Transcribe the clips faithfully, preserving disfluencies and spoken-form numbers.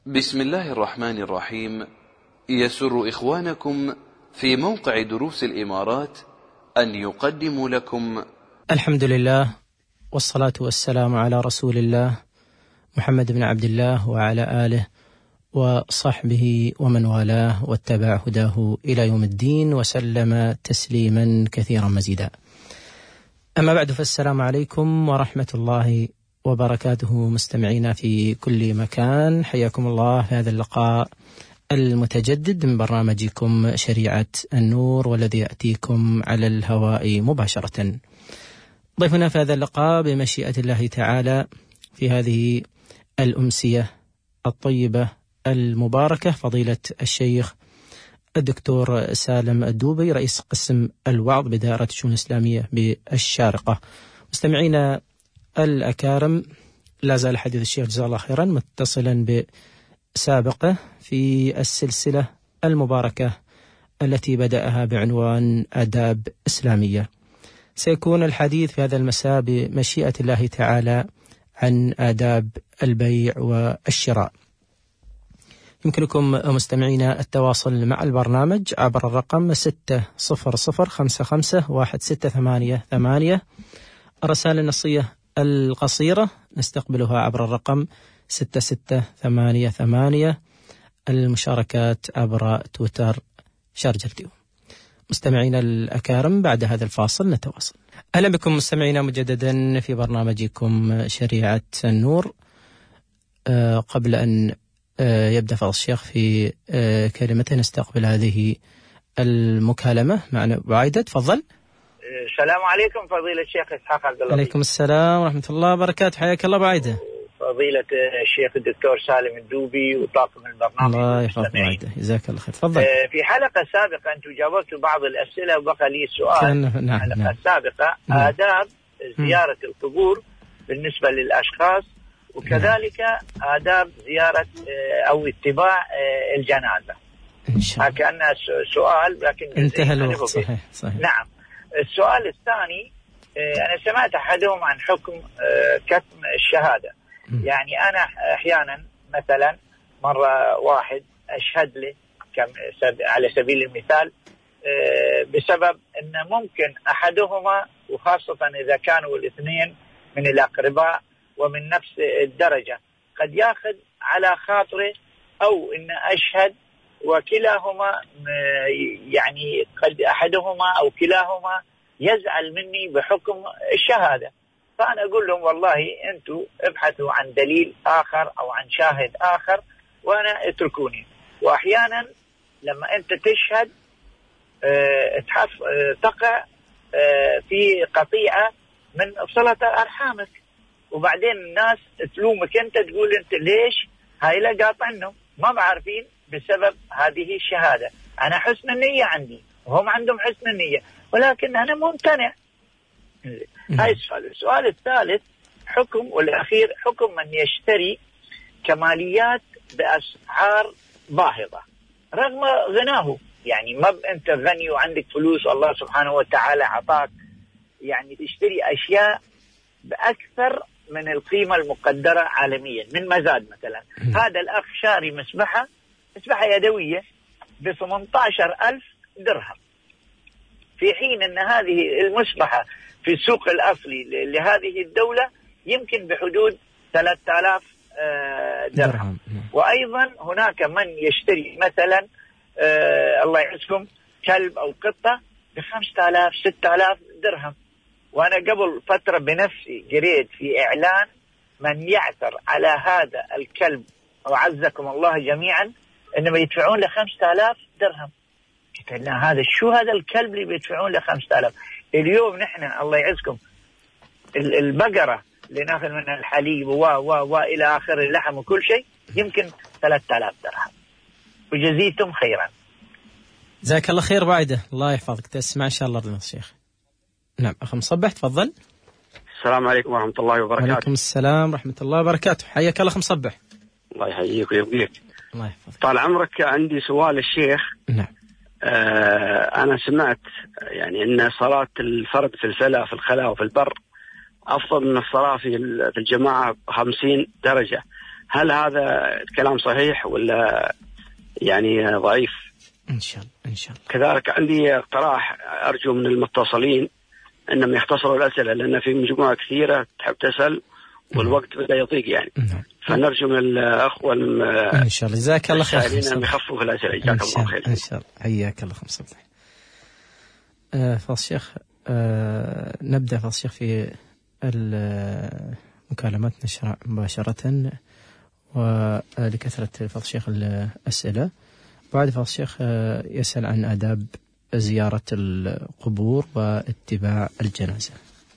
بسم الله الرحمن الرحيم. يسر إخوانكم في موقع دروس الإمارات أن يقدموا لكم الحمد لله والصلاة والسلام على رسول الله محمد بن عبد الله وعلى آله وصحبه ومن والاه واتبع هداه إلى يوم الدين وسلم تسليما كثيرا مزيدا. أما بعد، فالسلام عليكم ورحمة الله وبركاته مستمعينا في كل مكان، حياكم الله في هذا اللقاء المتجدد من برنامجكم شريعة النور، والذي يأتيكم على الهواء مباشرة. ضيفنا في هذا اللقاء بمشيئة الله تعالى في هذه الأمسية الطيبة المباركة فضيلة الشيخ الدكتور سالم الدوبي، رئيس قسم الوعظ بدائرة الشؤون الإسلامية بالشارقة. مستمعينا الأكارم، لا زال حديث الشيخ جزاه الله خيرا متصلا بسابقه في السلسلة المباركة التي بدأها بعنوان آداب إسلامية. سيكون الحديث في هذا المساء بمشيئة الله تعالى عن آداب البيع والشراء. يمكنكم مستمعينا التواصل مع البرنامج عبر الرقم ستة صفر صفر خمسة خمسة واحد ستة ثمانية ثمانية. الرسائل النصية القصيرة نستقبلها عبر الرقم ستة ستة ثمانية ثمانية. المشاركات عبر تويتر شارجرتيو. مستمعينا الأكارم، بعد هذا الفاصل نتواصل. أهلا بكم مستمعينا مجددا في برنامجكم شريعة النور. أه قبل أن أه يبدأ فضل الشيخ في أه كلمته، نستقبل هذه المكالمة معنا. بعيدة تفضل. السلام عليكم فضيلة الشيخ إسحاق عبد الله. عليكم السلام ورحمة الله وبركاته، حياك الله بعيدة. فضيلة الشيخ الدكتور سالم الدوبي وطاقم البرنامج. الله يحفظك بعيدة، جزاك الله خير. تفضل. في حلقة سابقة أنتم جاوبتوا بعض الأسئلة وبقى لي سؤال. نعم. الحلقة نعم. السابقة نعم. آداب زيارة م. القبور بالنسبة للأشخاص، وكذلك نعم. آداب زيارة أو اتباع الجنازة. إن شاء الله. كأنها سؤال لكن انتهى الوقت. صحيح صحيح. نعم. السؤال الثاني، أنا سمعت أحدهم عن حكم كتم الشهادة. م. يعني أنا أحيانا مثلا مرة واحد أشهد له على سبيل المثال بسبب أن ممكن أحدهما، وخاصة إذا كانوا الاثنين من الأقرباء ومن نفس الدرجة، قد يأخذ على خاطره، أو أن أشهد وكلاهما يعني قد أحدهما أو كلاهما يزعل مني بحكم الشهادة. فأنا أقول لهم والله أنتوا ابحثوا عن دليل آخر أو عن شاهد آخر وأنا اتركوني. وأحيانا لما أنت تشهد اه اه تقع اه في قطيعة من صلة أرحامك، وبعدين الناس تلومك أنت، تقول أنت ليش هاي لا قاطعنهم، ما بعرفين بسبب هذه الشهادة. أنا حسن النية عندي وهم عندهم حسن النية، ولكن أنا ممتنع. هاي السؤال. السؤال الثالث حكم والأخير، حكم من يشتري كماليات بأسعار باهظة رغم غناه. يعني ما أنت غني وعندك فلوس والله سبحانه وتعالى عطاك، يعني تشتري أشياء بأكثر من القيمة المقدرة عالميا من مزاد مثلا. هذا الأخ شاري مسبحة مسبحة يدوية ب ثمانية عشر ألف درهم، في حين أن هذه المسبحة في السوق الأصلي لهذه الدولة يمكن بحدود ثلاثة آلاف درهم. وأيضا هناك من يشتري مثلا آه الله يعزكم كلب أو قطة بخمسة آلاف ستة آلاف درهم. وأنا قبل فترة بنفسي قريت في إعلان من يعثر على هذا الكلب وعزكم الله جميعا إنما يدفعون له خمسة آلاف درهم. قلت لنا هذا شو هذا الكلب اللي بيدفعون له خمسة آلاف؟ اليوم نحن الله يعزكم البقرة اللي ناخذ منها الحليب و و وإلى آخر اللحم وكل شيء يمكن ثلاثة آلاف درهم، وجزيتم خيرا. جزاك الله خير بعيدة، الله يحفظك. تسمع إن شاء الله رضي الشيخ. نعم أخ مصبح تفضل. السلام عليكم ورحمة الله وبركاته. وعليكم السلام ورحمة الله وبركاته، حياك الله أخ مصبح. الله يحييك ويبقيك. الله يحفظك. طال عمرك، عندي سؤال الشيخ. نعم. آه أنا سمعت يعني أن صلاة الفرد في الفلاة في الخلاء وفي البر أفضل من الصلاة في في الجماعة خمسين درجة. هل هذا الكلام صحيح ولا يعني ضعيف؟ إن شاء الله إن شاء الله. كذلك عندي اقتراح أرجو من المتصلين أنهم يختصروا الأسئلة، لأن في مجموعة كثيرة تحب تسأل والوقت بدأ يضيق يعني. نعم. فنرجو من الأخوة إن شاء الله. جزاك الله خير. أنهم يخففوا الأسئلة. جزاك الله خير. إن شاء الله. حياك الله خمسة الله. آه فالشيخ آه نبدأ فالشيخ في المكالمات نشرع مباشرة، ولكثرة فالشيخ الأسئلة. بعد فالشيخ آه يسأل عن آداب زيارة القبور واتباع الجنازة.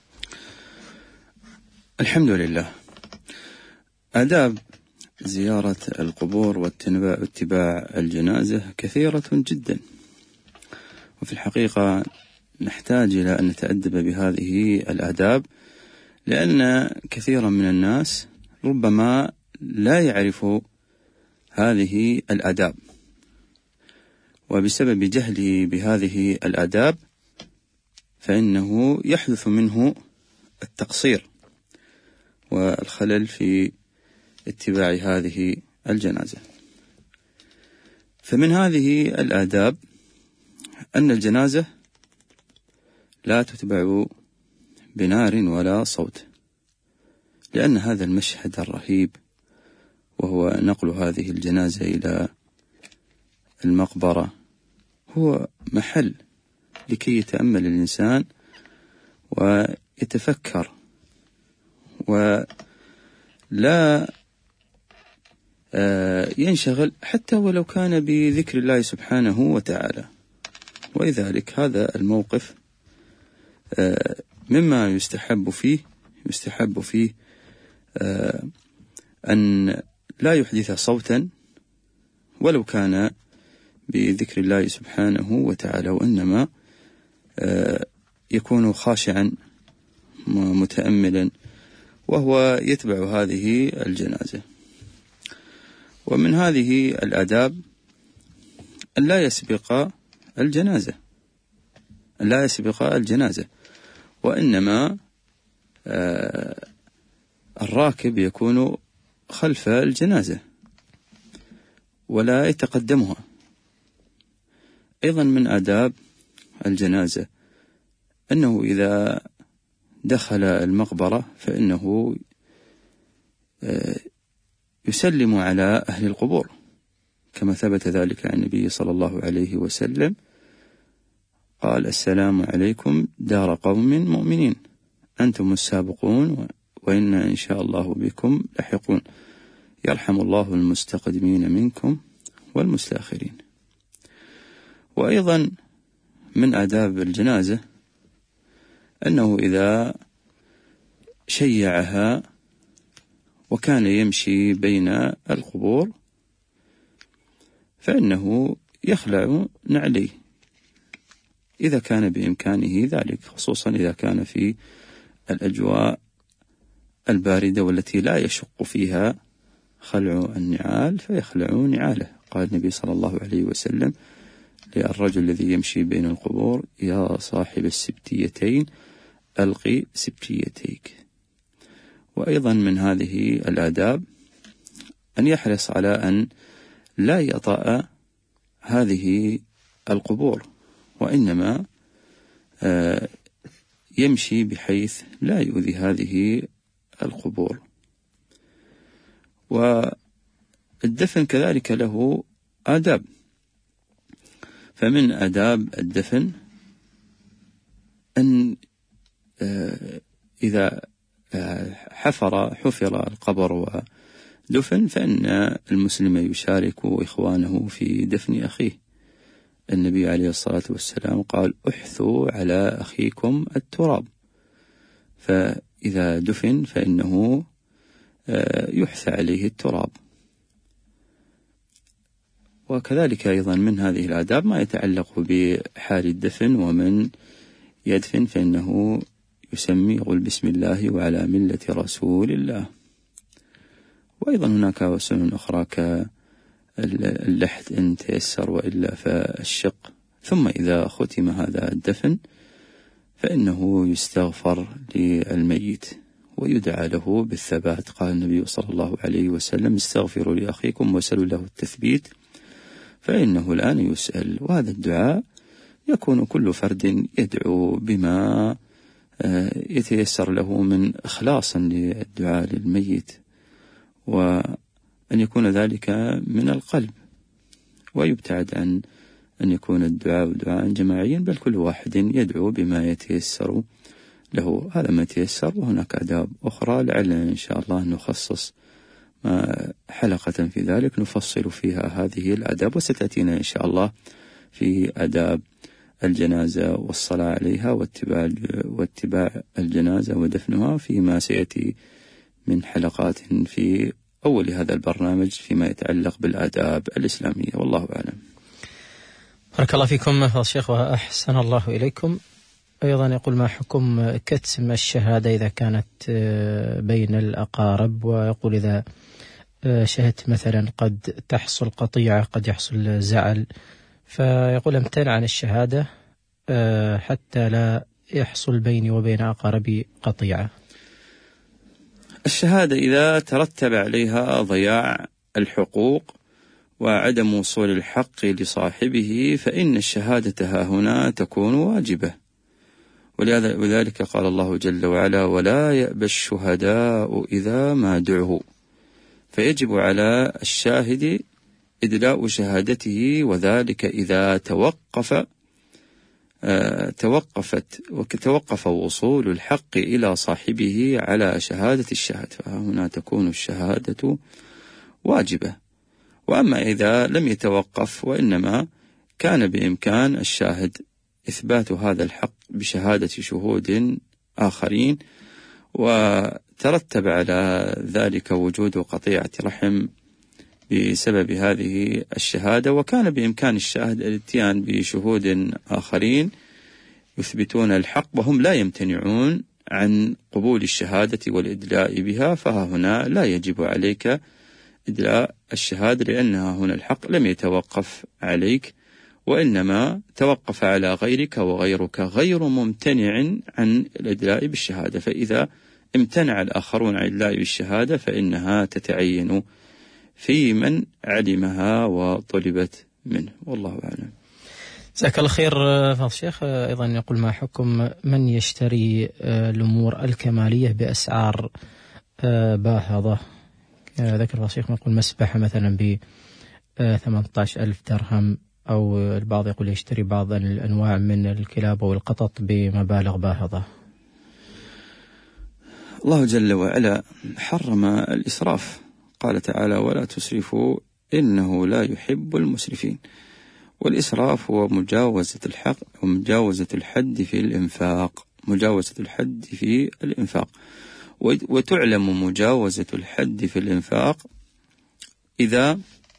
الحمد لله. آداب زيارة القبور واتباع الجنازة كثيرة جدا، وفي الحقيقة نحتاج إلى أن نتأدب بهذه الآداب، لأن كثيرا من الناس ربما لا يعرف هذه الآداب، وبسبب جهله بهذه الآداب فإنه يحدث منه التقصير والخلل في اتباع هذه الجنازة. فمن هذه الآداب أن الجنازة لا تتبع بنار ولا صوت، لأن هذا المشهد الرهيب وهو نقل هذه الجنازة إلى المقبرة هو محل لكي يتأمل الإنسان ويتفكر، ولا ينشغل حتى ولو كان بذكر الله سبحانه وتعالى. ولذلك هذا الموقف مما يستحب فيه يستحب فيه أن لا يحدث صوتا ولو كان بذكر الله سبحانه وتعالى، وإنما يكون خاشعا متأملا وهو يتبع هذه الجنازة. ومن هذه الآداب أن لا يسبق الجنازة أن لا يسبق الجنازة وإنما الراكب يكون خلف الجنازة ولا يتقدمها. أيضا من آداب الجنازة أنه إذا دخل المقبرة فإنه يسلم على أهل القبور، كما ثبت ذلك عن النبي صلى الله عليه وسلم قال: السلام عليكم دار قوم مؤمنين، أنتم السابقون وإنا إن شاء الله بكم لاحقون، يرحم الله المستقدمين منكم والمستأخرين. وأيضا من آداب الجنازة أنه إذا شيعها وكان يمشي بين القبور فإنه يخلع نعليه إذا كان بإمكانه ذلك، خصوصا إذا كان في الأجواء الباردة والتي لا يشق فيها خلع النعال فيخلع نعاله. قال النبي صلى الله عليه وسلم للرجل الذي يمشي بين القبور: يا صاحب السبتيتين ألقي سبتيتيك. وأيضا من هذه الآداب أن يحرص على أن لا يطأ هذه القبور، وإنما يمشي بحيث لا يؤذي هذه القبور. والدفن كذلك له آداب، فمن آداب الدفن أن إذا حفر حفر القبر ودفن فإن المسلم يشارك إخوانه في دفن أخيه. النبي عليه الصلاة والسلام قال: احثوا على أخيكم التراب، فإذا دفن فإنه يحثى عليه التراب. وكذلك أيضا من هذه الآداب ما يتعلق بحال الدفن، ومن يدفن فإنه يسمي يقول بسم الله وعلى ملة رسول الله. وأيضا هناك سنن أخرى كاللحد إن تيسر، وإلا فالشق. ثم إذا ختم هذا الدفن فإنه يستغفر للميت ويدعى له بالثبات. قال النبي صلى الله عليه وسلم: استغفروا لأخيكم وسلوا له التثبيت فإنه الآن يسأل. وهذا الدعاء يكون كل فرد يدعو بما يتيسر له من إخلاصا للدعاء للميت، وأن يكون ذلك من القلب، ويبتعد عن أن يكون الدعاء دعاء جماعيا، بل كل واحد يدعو بما يتيسر له. هذا ما يتيسر، وهناك آداب أخرى لعلنا إن شاء الله نخصص حلقة في ذلك نفصل فيها هذه الآداب، وستأتينا إن شاء الله في آداب الجنازة والصلاة عليها واتباع واتباع الجنازة ودفنها فيما سيأتي من حلقات في أول هذا البرنامج فيما يتعلق بالآداب الإسلامية، والله أعلم. بارك الله فيكم فضل الشيخ وأحسن الله إليكم. أيضا يقول: ما حكم كتم الشهادة إذا كانت بين الأقارب؟ ويقول: إذا شهدت مثلا قد تحصل قطيعة، قد يحصل زعل، فيقول: امتنع عن الشهادة حتى لا يحصل بيني وبين أقاربي قطيعة. الشهادة إذا ترتب عليها ضياع الحقوق وعدم وصول الحق لصاحبه فإن الشهادة ها هنا تكون واجبة، ولذلك قال الله جل وعلا: ولا يأبى الشهداء إذا ما دعوا، فيجب على الشاهد إدلاء شهادته، وذلك إذا توقف آه توقفت وتوقف وصول الحق إلى صاحبه على شهادة الشاهد، فهنا تكون الشهادة واجبة. وأما إذا لم يتوقف وإنما كان بإمكان الشاهد إثبات هذا الحق بشهادة شهود آخرين، وترتب على ذلك وجود قطيعة رحم بسبب هذه الشهادة، وكان بإمكان الشاهد الاتيان بشهود آخرين يثبتون الحق وهم لا يمتنعون عن قبول الشهادة والإدلاء بها، فها هنا لا يجب عليك إدلاء الشهادة، لأنها هنا الحق لم يتوقف عليك وإنما توقف على غيرك، وغيرك غير ممتنع عن الإدلاء بالشهادة، فإذا امتنع الآخرون عن الإدلاء بالشهادة فإنها تتعين في من علمها وطلبت منه، والله أعلم. جزاك الله خير فضل الشيخ. أيضا يقول: ما حكم من يشتري الأمور الكمالية بأسعار باهظة؟ ذكر فضل الشيخ يقول مسبحة مثلا ب ثمانية عشر ألف درهم، أو البعض يقول يشتري بعض الأنواع من الكلاب والقطط بمبالغ باهظة. الله جل وعلا حرم الإسراف، قال تعالى: ولا تسرفوا إنه لا يحب المسرفين. والإسراف هو مجاوزة الحق ومجاوزة الحد في الإنفاق، مجاوزة الحد في الإنفاق وتعلم مجاوزة الحد في الإنفاق إذا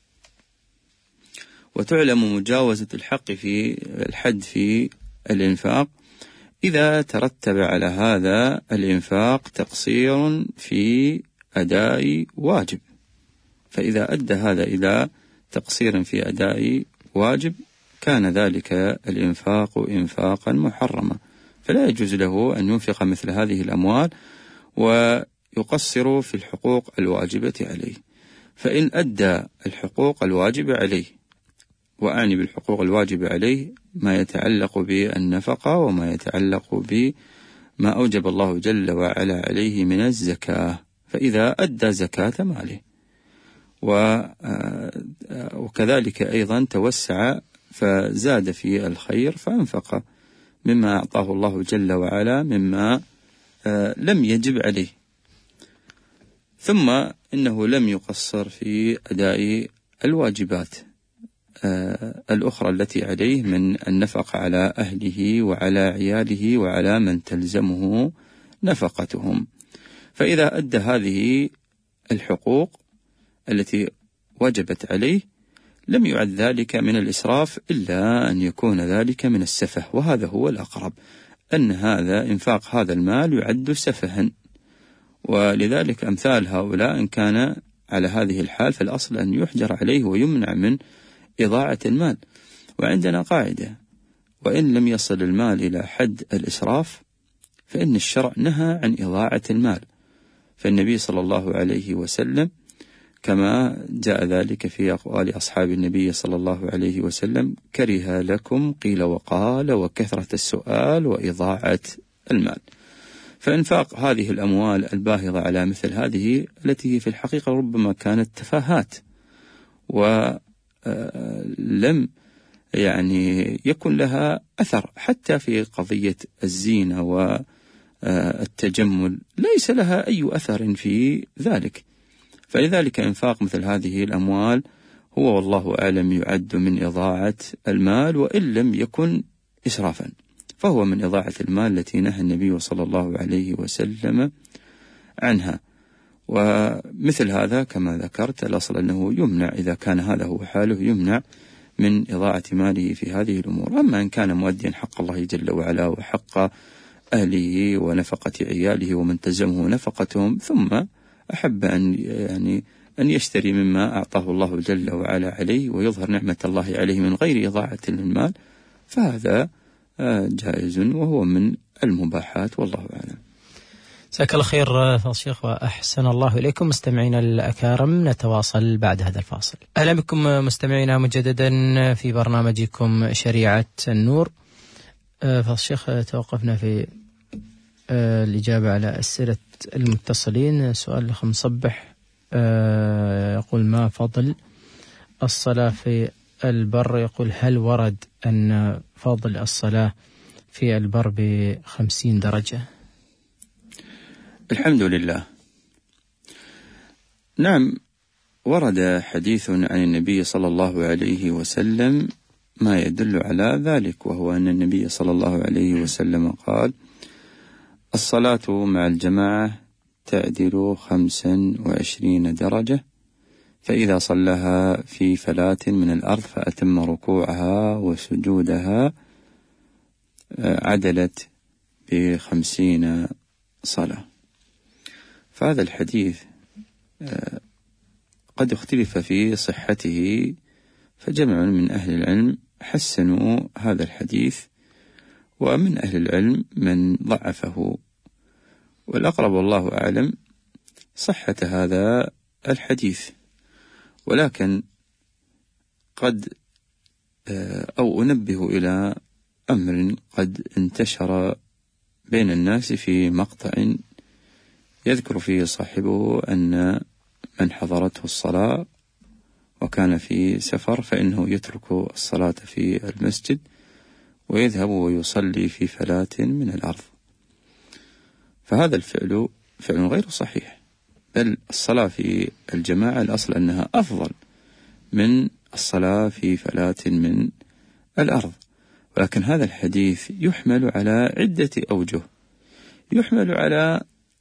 وتعلم مجاوزة الحق في الحد في الإنفاق إذا ترتب على هذا الإنفاق تقصير في أداء واجب، فإذا أدى هذا إلى تقصير في أداء واجب كان ذلك الإنفاق إنفاقا محرما، فلا يجوز له أن ينفق مثل هذه الأموال ويقصر في الحقوق الواجبة عليه. فإن أدى الحقوق الواجبة عليه، وأعني بالحقوق الواجبة عليه ما يتعلق بالنفقة وما يتعلق بما أوجب الله جل وعلا عليه من الزكاة، فإذا أدى زكاة ماله وكذلك أيضا توسع فزاد في الخير فأنفق مما أعطاه الله جل وعلا مما لم يجب عليه، ثم إنه لم يقصر في أداء الواجبات الأخرى التي عليه من النفقة على أهله وعلى عياله وعلى من تلزمه نفقتهم. فإذا أدى هذه الحقوق التي وجبت عليه لم يعد ذلك من الإسراف إلا أن يكون ذلك من السفه، وهذا هو الأقرب، أن هذا إنفاق هذا المال يعد سفها، ولذلك أمثال هؤلاء إن كان على هذه الحال فالأصل أن يحجر عليه ويمنع من إضاعة المال. وعندنا قاعدة: وإن لم يصل المال إلى حد الإسراف فإن الشرع نهى عن إضاعة المال، فالنبي صلى الله عليه وسلم كما جاء ذلك في أقوال أصحاب النبي صلى الله عليه وسلم: كره لكم قيل وقال وكثرة السؤال وإضاعة المال. فإنفاق هذه الأموال الباهظة على مثل هذه التي في الحقيقة ربما كانت تفاهات ولم يعني يكن لها أثر، حتى في قضية الزينة والتجمل ليس لها أي أثر في ذلك. فلذلك إنفاق مثل هذه الأموال هو والله أعلم يعد من إضاعة المال، وإن لم يكن إسرافا فهو من إضاعة المال التي نهى النبي صلى الله عليه وسلم عنها. ومثل هذا كما ذكرت الأصل أنه يمنع، إذا كان هذا هو حاله يمنع من إضاعة ماله في هذه الأمور. أما إن كان مؤديا حق الله جل وعلا وحق أهله ونفقة عياله ومن تلزمه نفقتهم، ثم أحب أن يعني أن يشتري مما أعطاه الله جل وعلا عليه ويظهر نعمة الله عليه من غير إضاعة للمال، فهذا جائز وهو من المباحات والله أعلم. جزاك الله خير فضيلة الشيخ وأحسن الله إليكم. مستمعينا الأكارم، نتواصل بعد هذا الفاصل. أهلا بكم مستمعينا مجددا في برنامجكم شريعة النور. فضيلة الشيخ، توقفنا في الإجابة على أسئلة المتصلين. سؤال الأخ مصبح يقول: ما فضل الصلاة في البر؟ يقول: هل ورد أن فضل الصلاة في البر بخمسين درجة؟ الحمد لله. نعم، ورد حديث عن النبي صلى الله عليه وسلم ما يدل على ذلك، وهو أن النبي صلى الله عليه وسلم قال: الصلاة مع الجماعة تعدل خمسا وعشرين درجة، فإذا صلىها في فلاة من الأرض فأتم ركوعها وسجودها عدلت بخمسين صلاة. فهذا الحديث قد اختلف في صحته، فجمع من أهل العلم حسنوا هذا الحديث، ومن أهل العلم من ضعفه، والأقرب والله أعلم صحة هذا الحديث. ولكن قد أو أنبه إلى أمر قد انتشر بين الناس في مقطع يذكر فيه صاحبه أن من حضرته الصلاة وكان في سفر فإنه يترك الصلاة في المسجد ويذهب ويصلي في فلاة من الأرض. فهذا الفعل فعل غير صحيح، بل الصلاة في الجماعة الأصل أنها أفضل من الصلاة في فلاة من الأرض. ولكن هذا الحديث يحمل على عدة أوجه. يحمل على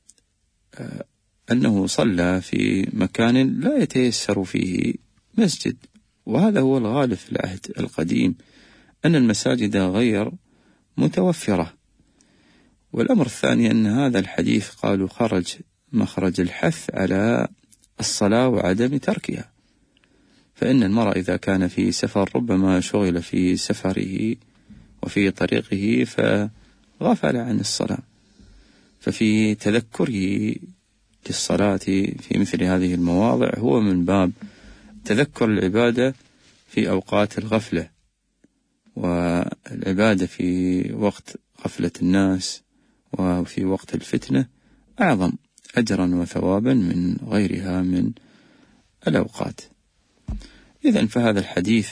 أنه صلى في مكان لا يتيسر فيه مسجد، وهذا هو الغالب في العهد القديم، أن المساجد غير متوفرة. والأمر الثاني أن هذا الحديث قالوا خرج مخرج الحث على الصلاة وعدم تركها، فإن المرء إذا كان في سفر ربما شغل في سفره وفي طريقه فغفل عن الصلاة، ففي تذكره للصلاة في مثل هذه المواضع هو من باب تذكر العبادة في أوقات الغفلة، والعبادة في وقت غفلة الناس وفي وقت الفتنة أعظم أجرا وثوابا من غيرها من الأوقات. إذن فهذا الحديث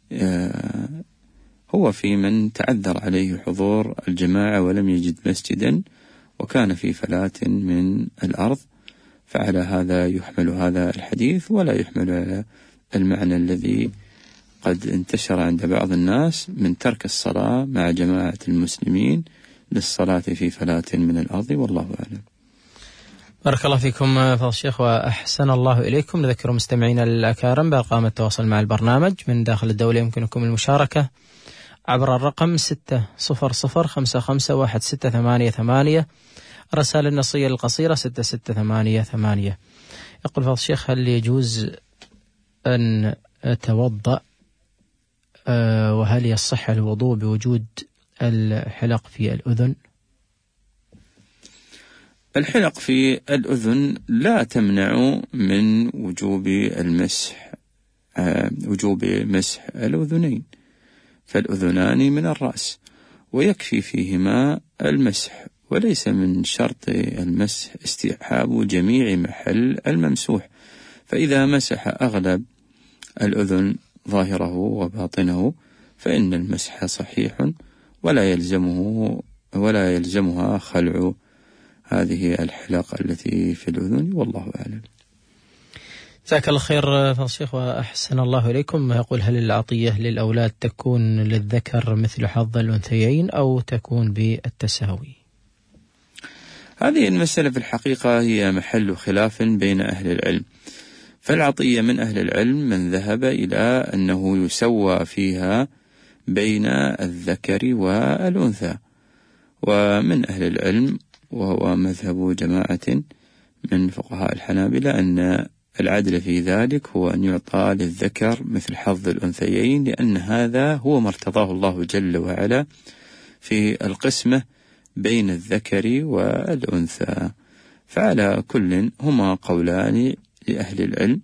هو في من تعذر عليه حضور الجماعة ولم يجد مسجدا وكان في فلاة من الأرض، فعلى هذا يحمل هذا الحديث، ولا يحمل على المعنى الذي قد انتشر عند بعض الناس من ترك الصلاة مع جماعة المسلمين للصلاة في فلاة من الأرض، والله أعلم. بارك الله فيكم فضل الشيخ وأحسن الله إليكم. نذكر مستمعينا الأكارم بأرقام التواصل مع البرنامج من داخل الدولة. يمكنكم المشاركة عبر الرقم ستة صفر صفر خمسة خمسة واحد ستة ثمانية ثمانية، رسالة النصية القصيرة ستة ستة ثمانية ثمانية. يقول فضل الشيخ: هل يجوز أن أتوضأ وهل يصح الوضوء بوجود الحلق في الأذن؟ الحلق في الأذن لا تمنع من وجوب المسح وجوب مسح الأذنين، فالأذنان من الرأس ويكفي فيهما المسح، وليس من شرط المسح استيعاب جميع محل الممسوح، فإذا مسح أغلب الأذن ظاهره وباطنه فإن المسح صحيح ولا يلزمه ولا يلزمها خلع هذه الحلق التي في الأذن، والله أعلم. جزاك الله خير فضيلة الشيخ وأحسن الله إليكم. يقول: هل العطية للأولاد تكون للذكر مثل حظ الأنثيين أو تكون بالتساوي؟ هذه المسألة في الحقيقة هي محل خلاف بين أهل العلم، فالعطية من أهل العلم من ذهب إلى أنه يسوى فيها بين الذكر والأنثى، ومن أهل العلم وهو مذهب جماعة من فقهاء الحنابلة أن العدل في ذلك هو أن يعطى للذكر مثل حظ الأنثيين، لأن هذا هو ما ارتضاه الله جل وعلا في القسمة بين الذكر والأنثى. فعلى كل هما قولان لأهل العلم،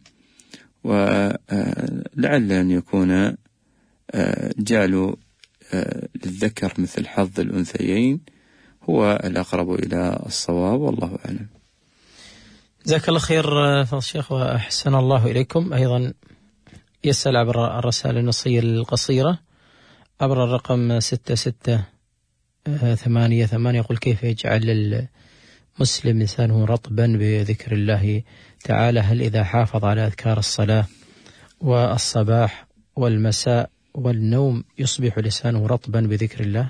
ولعل أن يكون جعل للذكر مثل حظ الأنثيين هو الأقرب إلى الصواب، والله أعلم. جزاك الله خير فضيلة الشيخ وأحسن الله إليكم. أيضا يسأل عبر الرسائل النصية القصيرة عبر الرقم ستة ستة ثمانية ثمانية، يقول: كيف يجعل المسلم لسانه رطبا بذكر الله تعالى؟ هل إذا حافظ على أذكار الصلاة والصباح والمساء والنوم يصبح لسانه رطبا بذكر الله؟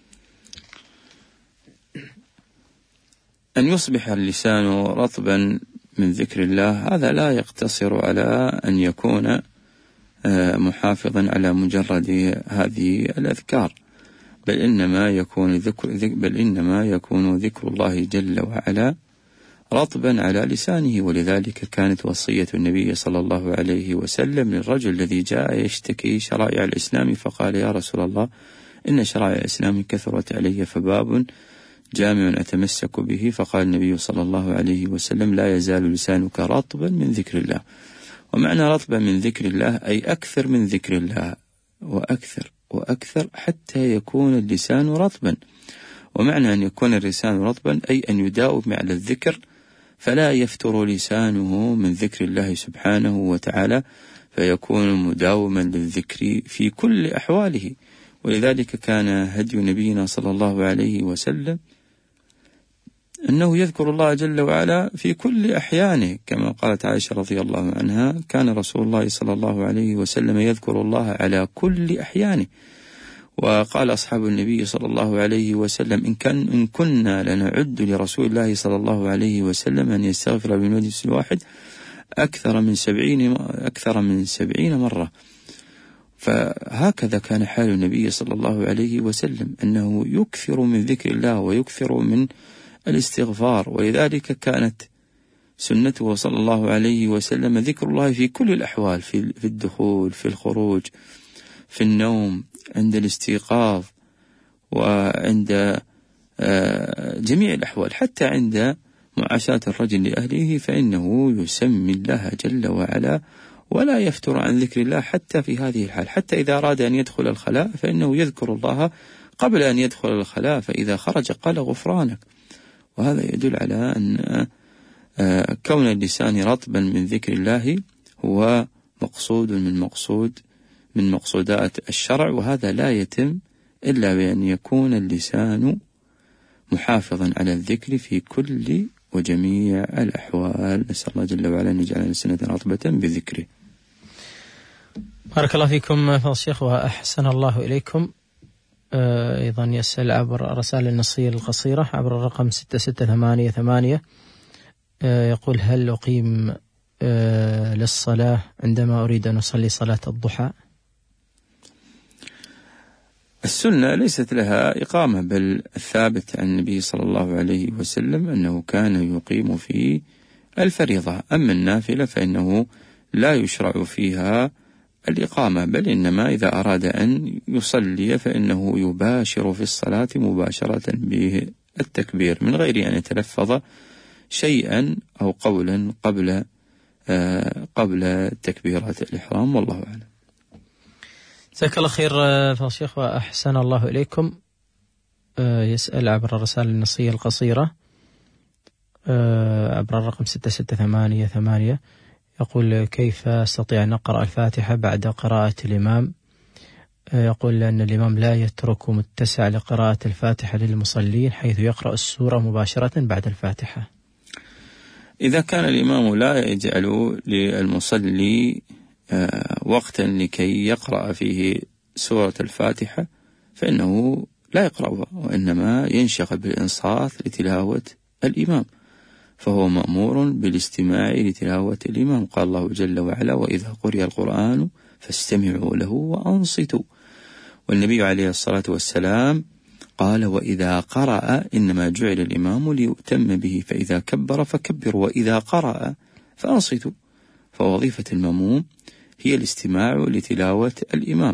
أن يصبح اللسان رطبا من ذكر الله هذا لا يقتصر على أن يكون محافظا على مجرد هذه الأذكار، بل إنما يكون ذكر بل إنما يكون ذكر الله جل وعلا رطبا على لسانه. ولذلك كانت وصية النبي صلى الله عليه وسلم للرجل الذي جاء يشتكي شرائع الإسلام فقال: يا رسول الله، إن شرائع الإسلام كثرت علي، فباب جامع أتمسك به. فقال النبي صلى الله عليه وسلم: لا يزال لسانك رطبا من ذكر الله. ومعنى رطبا من ذكر الله أي أكثر من ذكر الله، وأكثر وأكثر حتى يكون اللسان رطبا. ومعنى أن يكون اللسان رطبا أي أن يداوم على الذكر فلا يفتر لسانه من ذكر الله سبحانه وتعالى، فيكون مداوما للذكر في كل أحواله. ولذلك كان هدي نبينا صلى الله عليه وسلم أنه يذكر الله جل وعلا في كل أحيانه، كما قالت عائشة رضي الله عنها: كان رسول الله صلى الله عليه وسلم يذكر الله على كل أحيانه. وقال أصحاب النبي صلى الله عليه وسلم: إن, كان إن كنا لنعد لرسول الله صلى الله عليه وسلم أن يستغفر بالمجلس الواحد أكثر من سبعين أكثر من سبعين مرة. فهكذا كان حال النبي صلى الله عليه وسلم، أنه يكثر من ذكر الله ويكثر من الاستغفار. ولذلك كانت سنته صلى الله عليه وسلم ذكر الله في كل الأحوال، في الدخول، في الخروج، في النوم، عند الاستيقاظ، وعند جميع الأحوال، حتى عند معاشاة الرجل لأهله فإنه يسمي الله جل وعلا ولا يفتر عن ذكر الله حتى في هذه الحال. حتى إذا أراد أن يدخل الخلاء فإنه يذكر الله قبل أن يدخل الخلاء، فإذا خرج قال: غفرانك. وهذا يدل على أن كون اللسان رطبا من ذكر الله هو مقصود من مقصود من مقصودات الشرع، وهذا لا يتم إلا بأن يكون اللسان محافظا على الذكر في كل وجميع الأحوال. نسأل الله جل وعلا أن يجعل لساننا رطبة بذكره. بارك الله فيكم فضل الشيخ وأحسن الله إليكم. أيضا يسأل عبر الرسائل النصية القصيرة عبر الرقم ستة ستة ثمانية ثمانية، يقول: هل أقيم للصلاة عندما أريد أن أصلي صلاة الضحى؟ السنة ليست لها إقامة، بل الثابت عن النبي صلى الله عليه وسلم أنه كان يقيم في الفريضة. أما النافلة فإنه لا يشرع فيها الإقامة، بل إنما إذا أراد أن يصلي فإنه يباشر في الصلاة مباشرة بالتكبير من غير أن يتلفظ شيئا أو قولا قبل قبل تكبيرات الإحرام، والله أعلم. جزاك الله خير فضيلة الشيخ وأحسن الله إليكم. يسأل عبر الرسالة النصية القصيرة عبر الرقم ستة ستة ثمانية ثمانية، يقول: كيف أستطيع أن أقرأ الفاتحة بعد قراءة الإمام؟ يقول أن الإمام لا يترك متسع لقراءة الفاتحة للمصلين حيث يقرأ السورة مباشرة بعد الفاتحة. إذا كان الإمام لا يجعل للمصلي وقتا لكي يقرأ فيه سورة الفاتحة فإنه لا يقرأها، وإنما ينشغل بالإنصات لتلاوة الإمام، فهو مأمور بالاستماع لتلاوة الإمام. قال الله جل وعلا: وإذا قرئ القرآن فاستمعوا له وأنصتوا. والنبي عليه الصلاة والسلام قال: وإذا قرأ إنما جعل الإمام ليؤتم به، فإذا كبر فكبروا، وإذا قرأ فأنصتوا. فوظيفة المأموم هي الاستماع لتلاوة الإمام،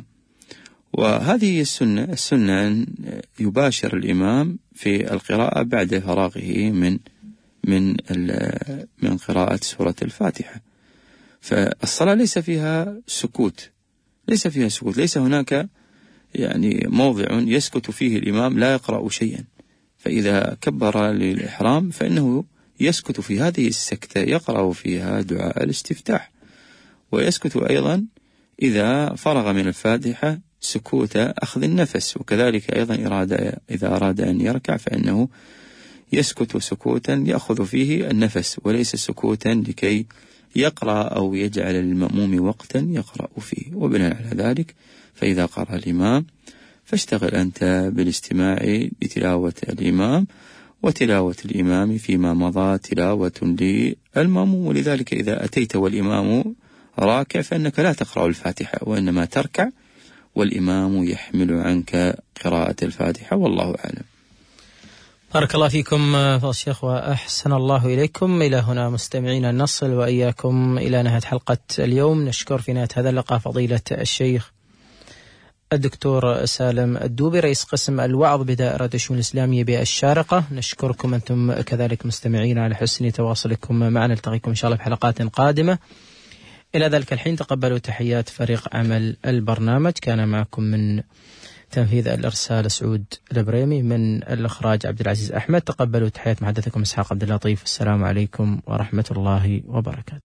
وهذه هي السنة. السنة أن يباشر الإمام في القراءة بعد فراغه من من من قراءة سورة الفاتحة. فالصلاة ليس فيها سكوت، ليس فيها سكوت، ليس هناك يعني موضع يسكت فيه الإمام لا يقرأ شيئا. فإذا كبر للإحرام فإنه يسكت في هذه السكتة، يقرأ فيها دعاء الاستفتاح، ويسكت أيضا إذا فرغ من الفاتحة سكوت أخذ النفس، وكذلك أيضا إرادة إذا أراد أن يركع فإنه يسكت سكوتا يأخذ فيه النفس، وليس سكوتا لكي يقرأ أو يجعل للمأموم وقتا يقرأ فيه. وبناء على ذلك فإذا قرأ الإمام فاشتغل أنت بالاستماع لتلاوة الإمام، وتلاوة الإمام فيما مضى تلاوة للمأموم. ولذلك إذا أتيت والإمام راكع فإنك لا تقرأ الفاتحة، وإنما تركع والإمام يحمل عنك قراءة الفاتحة، والله أعلم. بارك الله فيكم فضيلة الشيخ وأحسن الله إليكم. إلى هنا مستمعينا نصل وإياكم إلى نهاية حلقة اليوم. نشكر في نهاية هذا اللقاء فضيلة الشيخ الدكتور سالم الدوبي رئيس قسم الوعظ بدائرة الشؤون الإسلامية بالشارقة. نشكركم أنتم كذلك مستمعين على حسن تواصلكم معنا. نلتقيكم إن شاء الله في حلقات قادمة. إلى ذلك الحين تقبلوا تحيات فريق عمل البرنامج. كان معكم من تنفيذ الإرسال سعود البريمي، من الإخراج عبد العزيز أحمد. تقبلوا تحيات محدثكم إسحاق عبد اللطيف. السلام عليكم ورحمة الله وبركاته.